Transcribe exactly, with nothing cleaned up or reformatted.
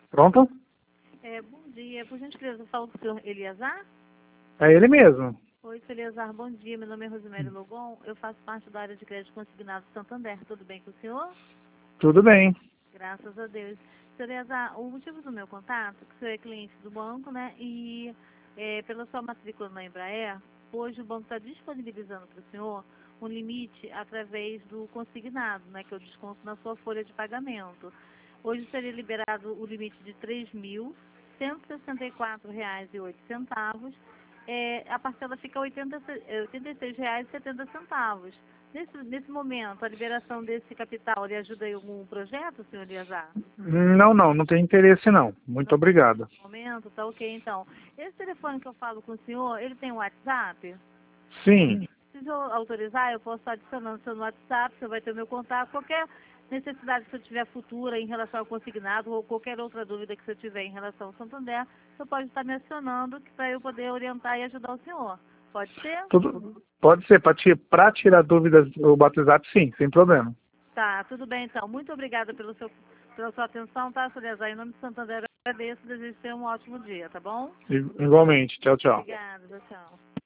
Pronto? É, bom dia. Por gentileza, eu falo com o senhor Eliazar? É ele mesmo. Oi, senhor Eliazar, bom dia. Meu nome é Rosimério Logon. Eu faço parte da área de crédito consignado Santander. Tudo bem com o senhor? Tudo bem. Graças a Deus. Senhor Eliazar, o motivo do meu contato é que o senhor é cliente do banco, né? E é, pela sua matrícula na Embraer, hoje o banco está disponibilizando para o senhor um limite através do consignado, né? Que é o desconto na sua folha de pagamento. Hoje seria liberado o limite de três mil cento e sessenta e quatro reais e oito centavos. É, a parcela fica oitenta, oitenta e seis reais e setenta centavos. Nesse, nesse momento, a liberação desse capital lhe ajuda em algum projeto, senhor Eliazar? Não, não, não tem interesse não. Muito Não, obrigado. nesse momento, tá ok, então. Esse telefone que eu falo com o senhor, ele tem um WhatsApp? Sim. Se o senhor autorizar, eu posso estar adicionando o senhor no WhatsApp, o senhor vai ter o meu contato. Qualquer necessidade que o senhor tiver futura em relação ao consignado ou qualquer outra dúvida que o senhor tiver em relação ao Santander, o senhor pode estar me acionando para eu poder orientar e ajudar o senhor. Pode ser? Tudo, pode ser, para tirar dúvidas do WhatsApp, sim, sem problema. Tá, tudo bem então. Muito obrigada pelo seu, pela sua atenção, tá, senhor Eliazar? Em nome de Santander, eu agradeço e desejo ter um ótimo dia, tá bom? Igualmente. Tchau, tchau. Obrigada, tchau.